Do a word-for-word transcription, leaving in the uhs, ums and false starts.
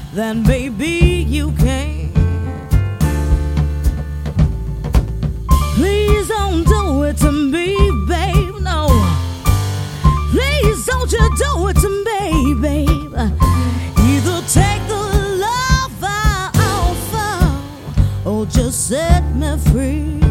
then baby you can. Please don't do it to me, babe, no. Please don't you do it to me, babe. Either take the love I offer or just set me free.